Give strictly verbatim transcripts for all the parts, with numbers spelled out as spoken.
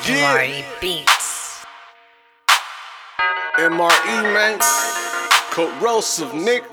Yeah. Marty Beats. M R E, man. Corrosive, nigga.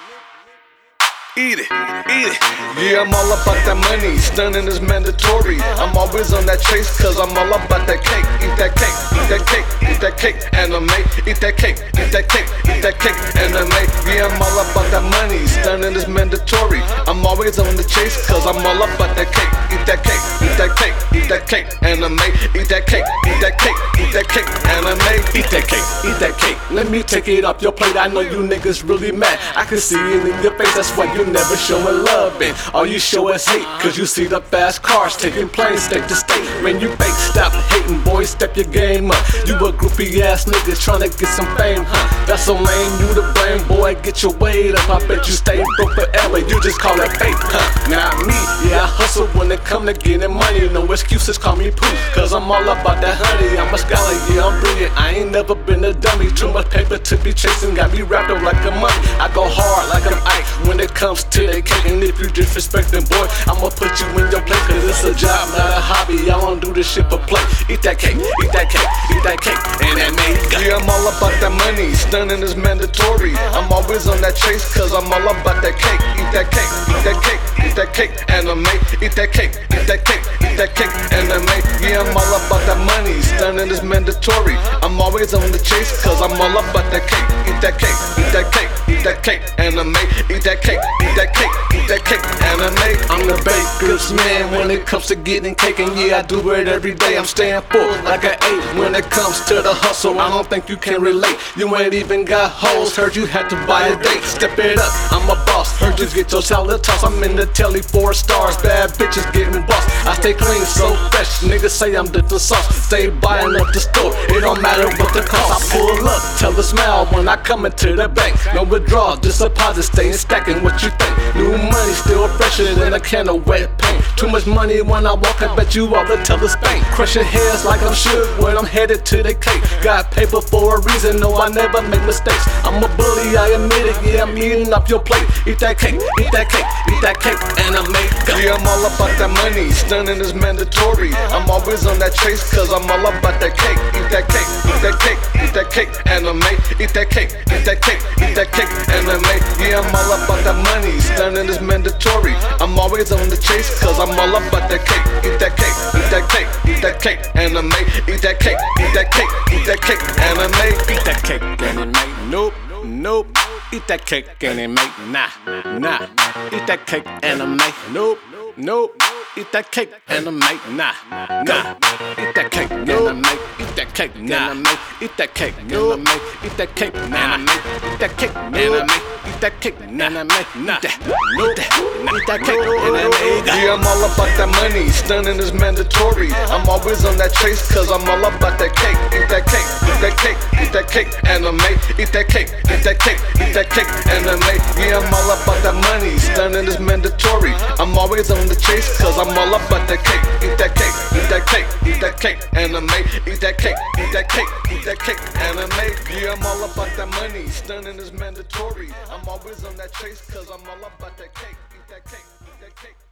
Eat it, eat it. Yeah, I'm all about that money. Stunning is mandatory. I'm always on that chase, cause I'm all about that cake. Eat that cake, eat that cake, eat that cake, anime. Eat that cake, eat that cake, eat that cake, anime. Yeah, I'm all about that money. Stunning is mandatory. I'm always on the chase, cause I'm all about that cake. Eat that cake, eat that cake, eat that cake, anime. Eat that cake, eat that cake, eat that cake, anime. Eat that cake, eat that cake. Let me take it off your plate. I know you niggas really mad. I can see it in your face. That's why you never showing love, and all you show is hate. Cause you see the fast cars taking planes state to state. Man, you fake, stop hating, boy, step your game up. You a groupie ass nigga trying to get some fame, huh? That's so lame, you to blame, boy, get your weight up. I bet you stay broke forever, you just call it fate, huh? Not me, yeah, I hustle when it come to getting money. No excuses, call me poo, cause I'm all about that honey. I'm a scholar, yeah, I'm brilliant, I ain't never been a dummy. Too much paper to be chasing, got me wrapped up like a mummy. I go hard like I'm Ike when it comes to the cake. And if you disrespecting, boy, I'ma put you in your place. Cause it's a job, not a hobby. I don't do this shit for play. Eat that cake, eat that cake, eat that cake, and that make. Yeah, I'm all about that money. Stunning is mandatory. I'm always on that chase, cause I'm all about that cake. Eat that cake, eat that cake, eat that cake, anime. Eat that cake, eat that cake, eat that cake, anime. Yeah, I'm all about that money. Stunning is mandatory. I'm always on the chase, cause I'm all about that cake. Eat that cake, eat that cake, eat that cake, anime. Eat that cake, eat that cake, eat that cake, anime. I'm the baker's man when it comes to getting cake, and yeah, I do it every day. I'm staying full like an eight when it comes to the hustle. I don't think you can relate. You ain't even got hoes. Heard you had to buy a date. Step it up, I'm a boss. Heard you get your salad tossed. I'm in the telly four stars. Bad bitches getting bossed. I stay clean, so fresh. Niggas say I'm different sauce. Stay buying up the store. It don't matter what the cost. I pull up, tell a smile when I come into the bank. No withdrawals, just deposit, staying stacking. What you think? New money still fresher than a can of wet paint. Too much money when I walk, I bet you all the tell us bank. Crush your heads like I'm shook when I'm headed to the cake. Got paper for a reason, no, I never make mistakes. I'm a bully, I admit it, yeah, I'm eating up your plate. Eat that cake, eat that cake, eat that cake, and I make. Yeah, I'm all about that money, stunning is mandatory. I'm always on that chase, cause I'm all about that cake. Eat that cake, eat that cake, eat that cake, and I make. Eat that cake, eat that cake, eat that cake, and I make. Yeah, I'm all about that money, stunning is mandatory. I'm always on the chase, cause I'm all about that cake. Eat that cake, eat that cake, eat that cake, and I make. Eat that cake, eat that cake, eat that cake, and I make. Eat that cake, and it make. Nope, nope. Eat that cake, and it make. Nah, nah. Eat that cake, and I make. Nope, nope. Eat that cake, and I make. Nah, nah. Eat that cake, and I make. Eat that cake, and I make. Eat that cake, and I make. Eat that cake, and I make. Eat that cake, and I make. Eat that cake, and I make. Nah, nope. Eat that cake, and I make. Yeah, I'm all about that money. Stunning is mandatory. I'm always on that chase, cause I'm all about that cake. Eat that cake, eat that cake, eat that cake, and I make. Eat that cake, eat that cake, eat that cake, and I make. Yeah, I'm all about that money. Stunning is mandatory. I'm always on the chase, cause I'm all about that cake. Eat that cake, eat that cake, eat that cake, and I make. Eat that cake, eat that cake, eat that cake, and I make. Yeah, I'm all about that money. Stunning is mandatory. I'm always on that chase, cause I'm all about that cake. Eat that cake, eat that cake.